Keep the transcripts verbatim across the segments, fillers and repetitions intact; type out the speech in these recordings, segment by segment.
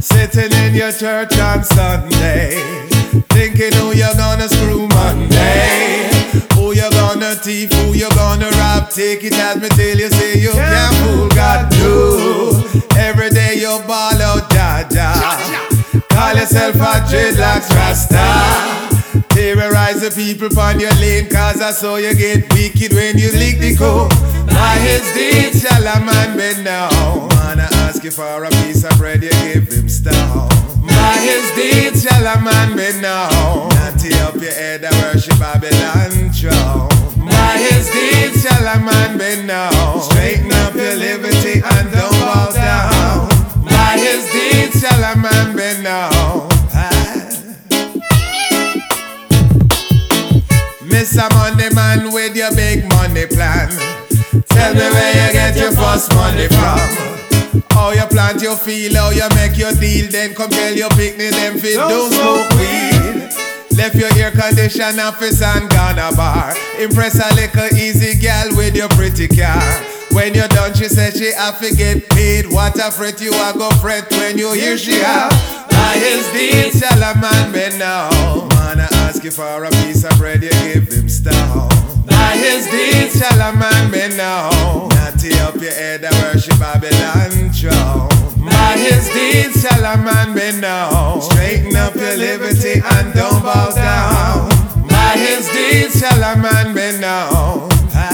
Sitting in your church on Sunday, thinking who you're gonna screw Monday, who you're gonna thief, who you're gonna rob. Take it as me till you say you can't fool God too. Every day you ball out Jaja, call yourself a dreadlocks Rasta. Terrorize the people upon your lane, cause I saw you get wicked when you lick the coke. By his deeds shall a man be known. Man, I ask you for a piece of bread, you give him stone. By his deeds shall a man be known. Natty up your head and worship Babylon throne. By his deeds shall a man be known. Straighten up your liberty and don't bow down. By his deeds shall a man be known. Mister Money Man with your big money plan, tell me where you get your first money from. How you plant your field, how you make your deal, then come tell your picnic them fit don't smoke weed. Left your air condition office and gone a bar. Impress a little easy gal with your pretty car. When you're done, she said she have to get paid. What a fret you a go fret when you hear she have. By his deeds shall a man be known. Man, I ask you for a piece of bread, you give him stone. By his deeds shall a man be known. Natty up your head and worship Babylon throne. By his deeds shall a man be known. Straighten up your liberty and don't bow down. By his deeds shall a man be known.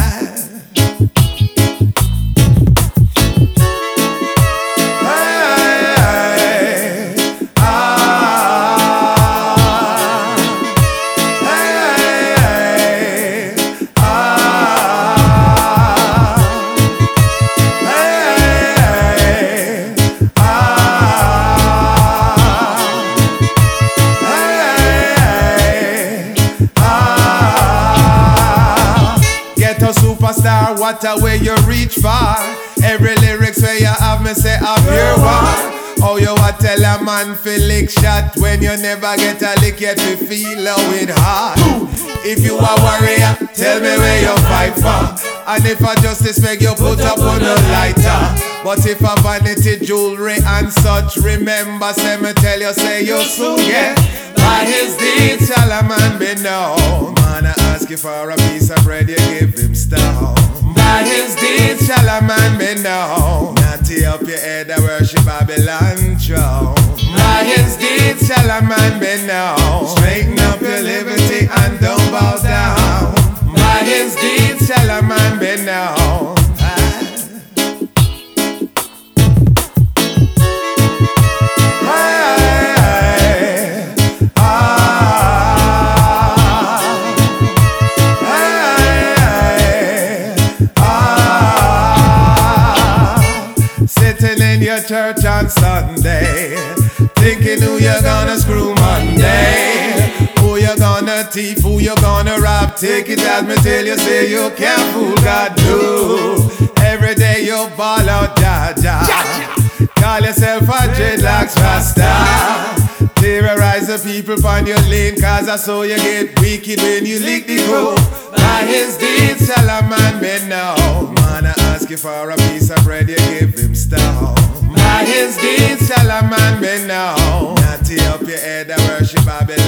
Superstar, what a way you reach far. Every lyrics where you have me say I'm your one. Oh, you a tell a man feel lick shot when you never get a lick yet we feel how it hard. If you a warrior, tell me where you fight for. And if a justice make you put up on a lighter. But if a vanity jewelry and such, remember say me tell you say you soon get. By his deeds shall a man be known. Man, I ask you for a piece of bread, you give him stone. By his deeds shall a man be known. Natty up your head and worship Babylon throne. By his deeds shall a man be known. Straighten up your liberty and don't bow down. By his deeds shall a man be known. Sitting in your church on Sunday, thinking who you're gonna screw Monday, who you're gonna thief, who you're gonna rob. Take it as me till you say you can't fool God too. Every day you ball out Jaja, call yourself a dreadlocks Rasta. Terrorize the people upon your lane, cause I saw you get wicked when you lick the coke. By his deeds shall a man be known. Man, I ask you for a piece of bread, you give him stone. By his deeds shall a man be known. Natty up your head and worship Babylon.